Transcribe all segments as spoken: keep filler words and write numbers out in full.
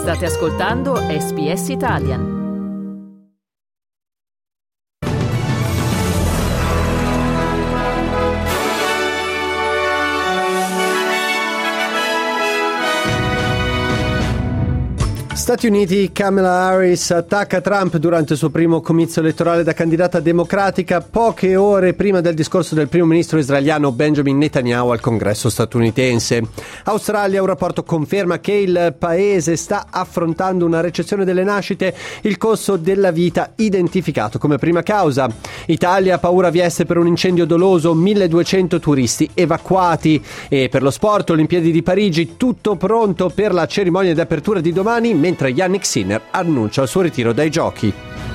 State ascoltando S B S Italian. Stati Uniti, Kamala Harris attacca Trump durante il suo primo comizio elettorale da candidata democratica poche ore prima del discorso del primo ministro israeliano Benjamin Netanyahu al congresso statunitense. Australia, un rapporto conferma che il paese sta affrontando una recessione delle nascite, il costo della vita identificato come prima causa. Italia, paura viesse per un incendio doloso, milleduecento turisti evacuati. E per lo sport, Olimpiadi di Parigi, tutto pronto per la cerimonia di apertura di domani, mentre Yannick Sinner annuncia il suo ritiro dai giochi.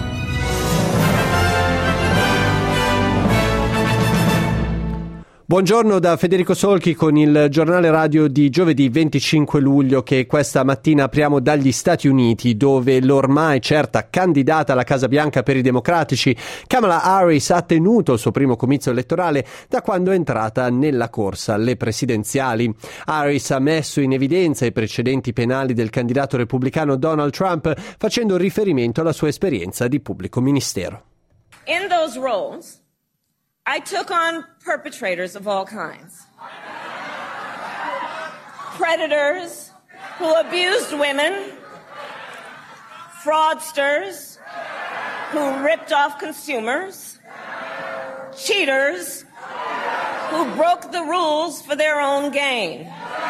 Buongiorno da Federico Solchi con il giornale radio di giovedì venticinque luglio, che questa mattina apriamo dagli Stati Uniti, dove l'ormai certa candidata alla Casa Bianca per i democratici Kamala Harris ha tenuto il suo primo comizio elettorale da quando è entrata nella corsa alle presidenziali. Harris ha messo in evidenza i precedenti penali del candidato repubblicano Donald Trump, facendo riferimento alla sua esperienza di pubblico ministero. In those roles, I took on perpetrators of all kinds. Predators who abused women, fraudsters who ripped off consumers, cheaters who broke the rules for their own gain.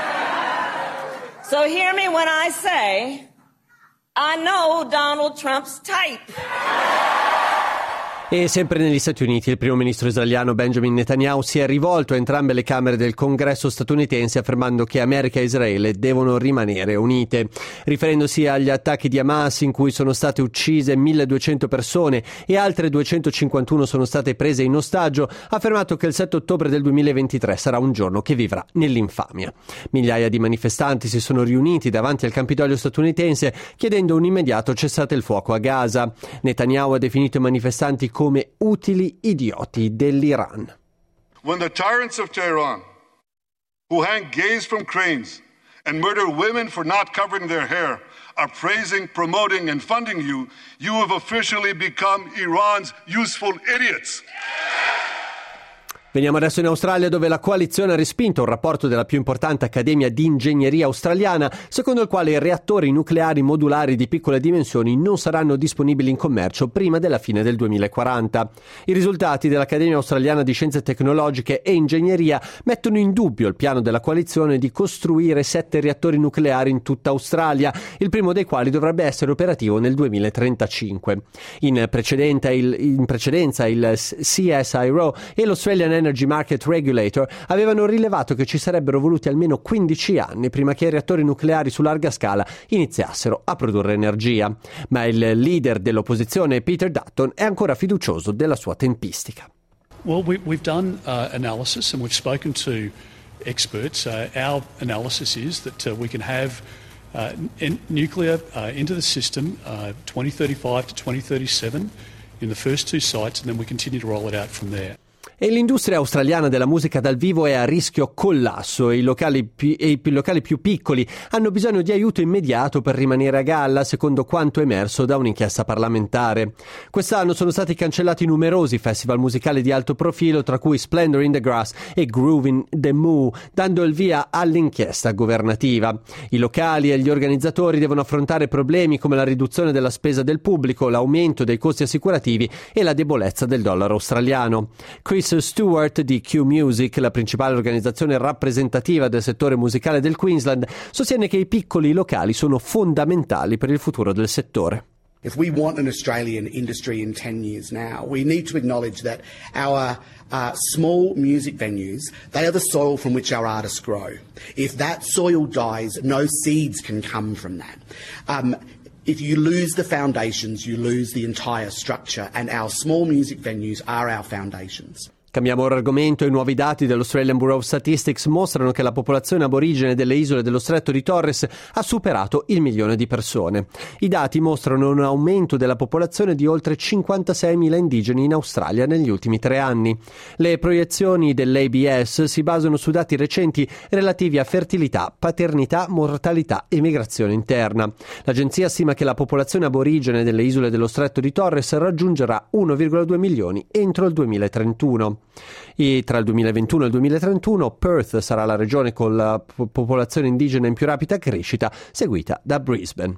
So hear me when I say, I know Donald Trump's type. E sempre negli Stati Uniti, il primo ministro israeliano Benjamin Netanyahu si è rivolto a entrambe le camere del congresso statunitense, affermando che America e Israele devono rimanere unite. Riferendosi agli attacchi di Hamas, in cui sono state uccise milleduecento persone e altre duecentocinquantuno sono state prese in ostaggio, ha affermato che il sette ottobre del duemilaventitré sarà un giorno che vivrà nell'infamia. Migliaia di manifestanti si sono riuniti davanti al Campidoglio statunitense chiedendo un immediato cessate il fuoco a Gaza. Netanyahu ha definito i manifestanti come utili idioti dell'Iran. When the tyrants of Tehran, who hang gays from cranes and murder women for not covering their hair, are praising, promoting and funding you, you have officially become Iran's useful idiots. Veniamo adesso in Australia, dove la coalizione ha respinto un rapporto della più importante accademia di ingegneria australiana, secondo il quale i reattori nucleari modulari di piccole dimensioni non saranno disponibili in commercio prima della fine del duemilaquaranta. I risultati dell'Accademia Australiana di Scienze Tecnologiche e Ingegneria mettono in dubbio il piano della coalizione di costruire sette reattori nucleari in tutta Australia, il primo dei quali dovrebbe essere operativo nel duemilatrentacinque. In precedenza il, in precedenza il C S I R O e l'Australian Energy Market Regulator avevano rilevato che ci sarebbero voluti almeno quindici anni prima che i reattori nucleari su larga scala iniziassero a produrre energia. Ma il leader dell'opposizione, Peter Dutton, è ancora fiducioso della sua tempistica. Well, we, we've done uh, analysis and we've spoken to experts. Uh, our analysis is that uh, we can have uh, n- nuclear uh, into the system uh, twenty thirty-five to twenty thirty-seven in the first two sites, and then we continue to roll it out from there. E l'industria australiana della musica dal vivo è a rischio collasso e i locali, pi- e i locali più piccoli hanno bisogno di aiuto immediato per rimanere a galla, secondo quanto emerso da un'inchiesta parlamentare. Quest'anno sono stati cancellati numerosi festival musicali di alto profilo, tra cui Splendor in the Grass e Groove in the Moo, dando il via all'inchiesta governativa. I locali e gli organizzatori devono affrontare problemi come la riduzione della spesa del pubblico, l'aumento dei costi assicurativi e la debolezza del dollaro australiano. Chris Stewart di Q Music, la principale organizzazione rappresentativa del settore musicale del Queensland, sostiene che i piccoli locali sono fondamentali per il futuro del settore. If we want an Australian industry in ten years now, we need to acknowledge that our uh, small music venues, they are the soil from which our artists grow. If that soil dies, no seeds can come from that. Um, If you lose the foundations, you lose the entire structure, and our small music venues are our foundations. Cambiamo ora argomento. I nuovi dati dell'Australian Bureau of Statistics mostrano che la popolazione aborigene delle isole dello Stretto di Torres ha superato il milione di persone. I dati mostrano un aumento della popolazione di oltre cinquantaseimila indigeni in Australia negli ultimi tre anni. Le proiezioni dell'A B S si basano su dati recenti relativi a fertilità, paternità, mortalità e migrazione interna. L'agenzia stima che la popolazione aborigene delle isole dello Stretto di Torres raggiungerà uno virgola due milioni entro il duemilatrentuno. E tra il duemilaventuno e il duemilatrentuno Perth sarà la regione con la popolazione indigena in più rapida crescita, seguita da Brisbane.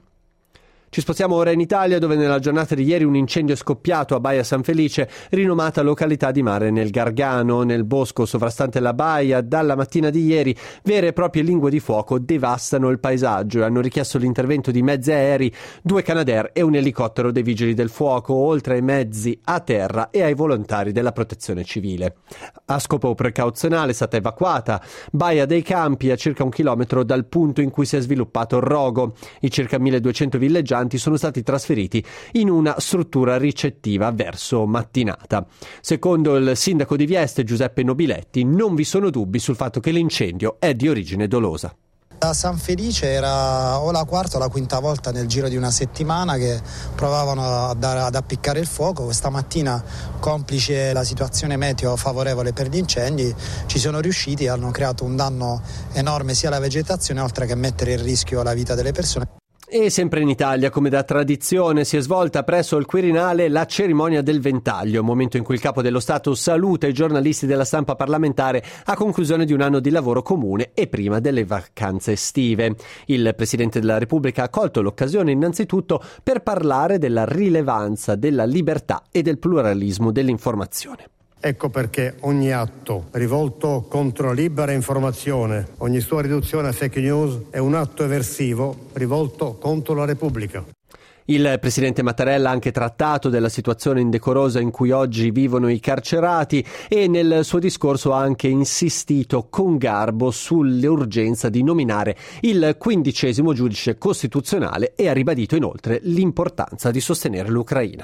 Ci spostiamo ora in Italia, dove nella giornata di ieri un incendio è scoppiato a Baia San Felice, rinomata località di mare nel Gargano. Nel bosco sovrastante la baia, dalla mattina di ieri, vere e proprie lingue di fuoco devastano il paesaggio e hanno richiesto l'intervento di mezzi aerei, due Canadair e un elicottero dei Vigili del Fuoco, oltre ai mezzi a terra e ai volontari della Protezione Civile. A scopo precauzionale è stata evacuata Baia dei Campi, a circa un chilometro dal punto in cui si è sviluppato il rogo. I circa milleduecento villeggianti sono stati trasferiti in una struttura ricettiva verso mattinata. Secondo il sindaco di Vieste, Giuseppe Nobiletti, non vi sono dubbi sul fatto che l'incendio è di origine dolosa. A San Felice era o la quarta o la quinta volta nel giro di una settimana che provavano a dare, ad appiccare il fuoco. Questa mattina, complice la situazione meteo favorevole per gli incendi, ci sono riusciti e hanno creato un danno enorme sia alla vegetazione, oltre che mettere in rischio la vita delle persone. E sempre in Italia, come da tradizione, si è svolta presso il Quirinale la cerimonia del Ventaglio, momento in cui il Capo dello Stato saluta i giornalisti della stampa parlamentare a conclusione di un anno di lavoro comune e prima delle vacanze estive. Il Presidente della Repubblica ha colto l'occasione innanzitutto per parlare della rilevanza della libertà e del pluralismo dell'informazione. Ecco perché ogni atto rivolto contro la libera informazione, ogni sua riduzione a fake news è un atto eversivo rivolto contro la Repubblica. Il Presidente Mattarella ha anche trattato della situazione indecorosa in cui oggi vivono i carcerati e nel suo discorso ha anche insistito con garbo sull'urgenza di nominare il quindicesimo giudice costituzionale e ha ribadito inoltre l'importanza di sostenere l'Ucraina.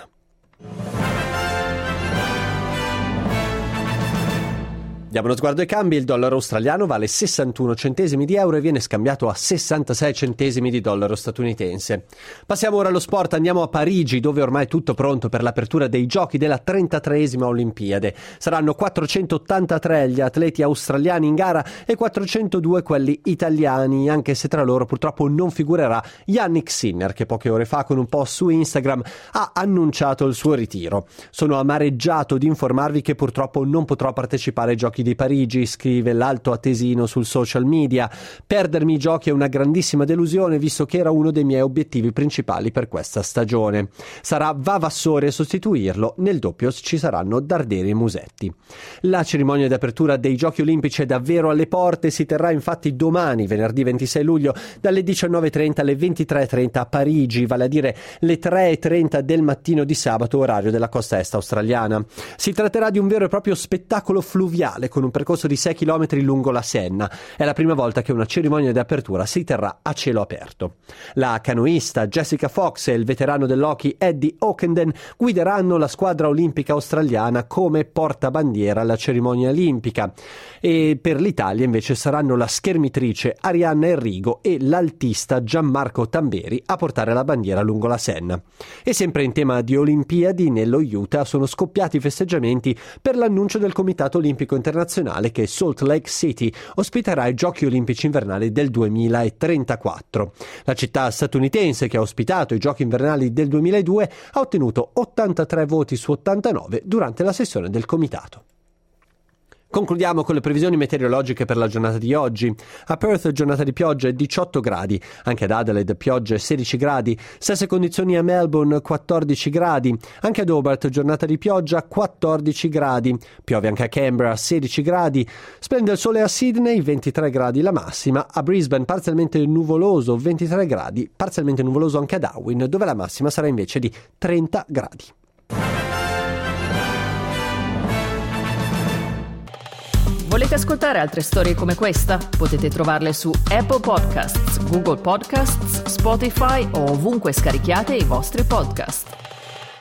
Diamo uno sguardo ai cambi. Il dollaro australiano vale sessantuno centesimi di euro e viene scambiato a sessantasei centesimi di dollaro statunitense. Passiamo ora allo sport, andiamo a Parigi, dove ormai è tutto pronto per l'apertura dei giochi della trentatreesima Olimpiade. Saranno quattrocentottantatré gli atleti australiani in gara e quattrocentodue quelli italiani, anche se tra loro purtroppo non figurerà Yannick Sinner, che poche ore fa con un post su Instagram ha annunciato il suo ritiro. Sono amareggiato di informarvi che purtroppo non potrò partecipare ai giochi di Parigi, scrive l'alto atesino sul social media. Perdermi i giochi è una grandissima delusione, visto che era uno dei miei obiettivi principali per questa stagione. Sarà Vavassori a sostituirlo, nel doppio ci saranno Darderi e Musetti. La cerimonia di apertura dei Giochi Olimpici è davvero alle porte, si terrà infatti domani, venerdì ventisei luglio, dalle diciannove e trenta alle ventitré e trenta a Parigi, vale a dire le tre e trenta del mattino di sabato, orario della costa est australiana. Si tratterà di un vero e proprio spettacolo fluviale con un percorso di sei chilometri lungo la Senna. È la prima volta che una cerimonia di apertura si terrà a cielo aperto. La canoista Jessica Fox e il veterano dell'hockey Eddie Ockenden guideranno la squadra olimpica australiana come portabandiera alla cerimonia olimpica, e per l'Italia invece saranno la schermitrice Arianna Enrigo e l'altista Gianmarco Tamberi a portare la bandiera lungo la Senna. E sempre in tema di Olimpiadi, nello Utah sono scoppiati i festeggiamenti per l'annuncio del Comitato Olimpico Internazionale che Salt Lake City ospiterà i Giochi Olimpici Invernali del duemilatrentaquattro. La città statunitense, che ha ospitato i Giochi Invernali del duemiladue, ha ottenuto ottantatré voti su ottantanove durante la sessione del comitato. Concludiamo con le previsioni meteorologiche per la giornata di oggi. A Perth giornata di pioggia e diciotto gradi, anche ad Adelaide pioggia e sedici gradi, stesse condizioni a Melbourne quattordici gradi, anche ad Hobart giornata di pioggia quattordici gradi, piove anche a Canberra sedici gradi, splende il sole a Sydney ventitré gradi la massima, a Brisbane parzialmente nuvoloso ventitré gradi, parzialmente nuvoloso anche a Darwin dove la massima sarà invece di trenta gradi. Volete ascoltare altre storie come questa? Potete trovarle su Apple Podcasts, Google Podcasts, Spotify o ovunque scarichiate i vostri podcast.